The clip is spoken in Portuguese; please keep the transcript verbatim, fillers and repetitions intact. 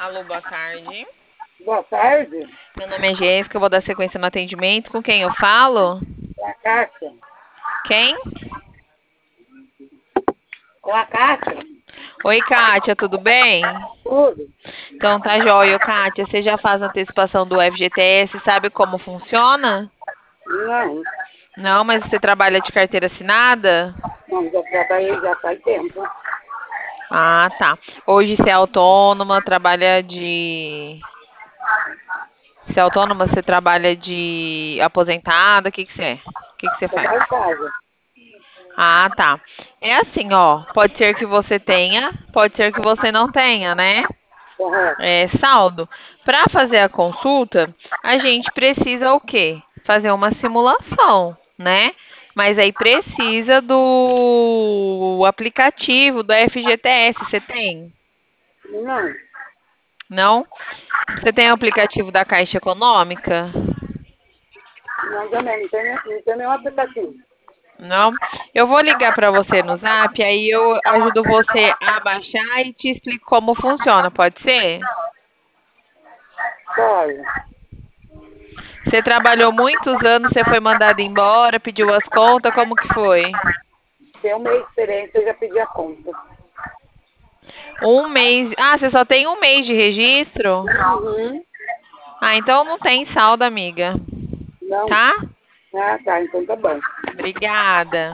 Alô, boa tarde. Boa tarde. Meu nome é Jéssica, eu vou dar sequência no atendimento. Com quem eu falo? Com a Cássia. Quem? Com a Cássia. Oi, Kátia, tudo bem? Tudo. Então tá jóia. Ô, Kátia, você já faz antecipação do F G T S, sabe como funciona? Não, Não, mas você trabalha de carteira assinada? não, já trabalhei já faz tempo. Ah, tá. Hoje você é autônoma, trabalha de... Você é autônoma, você trabalha de aposentada, o que que você é? O que que você faz? Trabalho em casa. Ah, tá. É assim, ó. Pode ser que você tenha, pode ser que você não tenha, né? Correto. É, saldo. Para fazer a consulta, a gente precisa o quê? Fazer uma simulação, né? Mas aí precisa do aplicativo do F G T S. Você tem? Não, Não? Você tem o aplicativo da Caixa Econômica? não também, não tem, não tem nenhum aplicativo. Não? Eu vou ligar para você no Zap, aí eu ajudo você a baixar e te explico como funciona, pode ser? Olha, Você trabalhou muitos anos, você foi mandado embora, pediu as contas, como que foi? tem uma experiência, eu já pedi a conta. Um mês. Ah, você só tem um mês de registro? Uhum. Ah, então não tem saldo, amiga. Não. Tá? Ah, tá, então tá bom. Obrigada.